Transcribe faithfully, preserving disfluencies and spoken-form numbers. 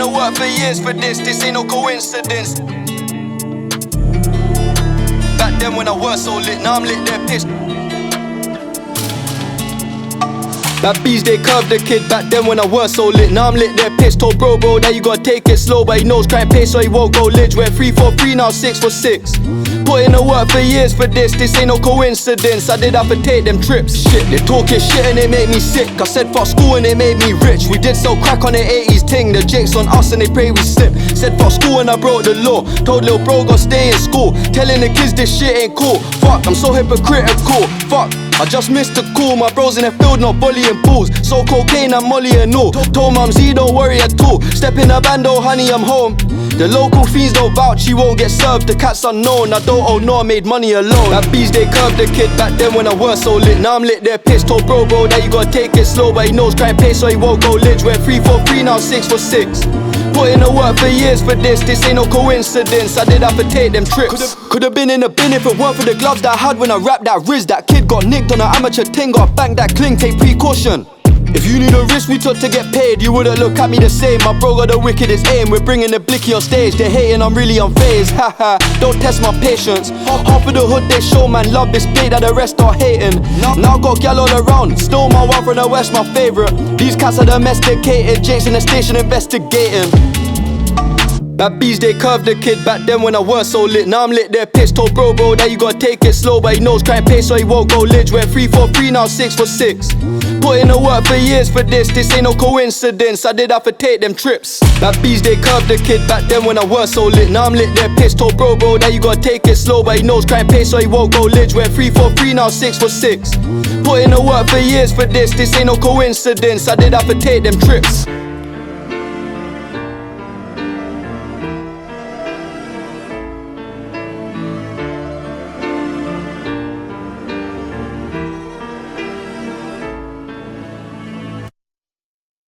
the work for years for this, this ain't no coincidence. Back then when I was so lit, now I'm lit, they're pissed. Bad bees, they curved the kid back then when I was so lit. Now I'm lit, they're pissed. Told bro, bro, that you gotta take it slow, but he knows crime pay, so he won't go lidge. Went three for three, now six for six. Put in the work for years for this, this ain't no coincidence. I did have to take them trips. Shit, they talking shit and they make me sick. I said fuck school and they made me rich. We did sell crack on the eighties ting. The jakes on us and they pray we slip. Said fuck school and I broke the law. Told little bro go stay in school. Telling the kids this shit ain't cool. Fuck, I'm so hypocritical. Fuck, I just missed the call. My bros in the field not bullying pools. So cocaine and molly and all. Told mum Z don't worry at all. Step in the bando, honey, I'm home. The local fiends don't vouch, you won't get served. The cat's unknown, I don't owe no, I made money alone. That bees, they curved the kid back then when I was so lit. Now I'm lit, they're pissed. Told bro, bro, that you gotta take it slow, but he knows crime pay, so he won't go lidge. Went three for three, now six for six. Put in the work for years for this, this ain't no coincidence. I did have to take them trips. Could've, could've been in the bin if it weren't for the gloves that I had when I rapped that Riz. That kid got nicked on an amateur ting, got banged that cling, take precaution. If you knew the risk we took to get paid, you wouldn't look at me the same. My bro got the wickedest aim, we're bringing the blicky on stage. They're hating, I'm really unfazed, haha, don't test my patience. Half of the hood they show, man, love this bait that the rest are hating. Now got gal all around, stole my one from the west, my favourite. These cats are domesticated, Jake's in the station investigating. Bad bees, they curved the kid back then when I was so lit. Now I'm lit, they're pissed. Told bro, bro, that you gotta take it slow, but he knows crime pay, so he won't go lidge. Went three for three, now six for six. Put in the work for years for this, this ain't no coincidence. I did have to take them trips. Bad bees, they curved the kid back then when I was so lit. Now I'm lit, they're pissed. Told bro, bro, that you gotta take it slow, but he knows crime pay, so he won't go lidge. Went three for three, now six for six. Put in the work for years for this, this ain't no coincidence. I did have to take them trips.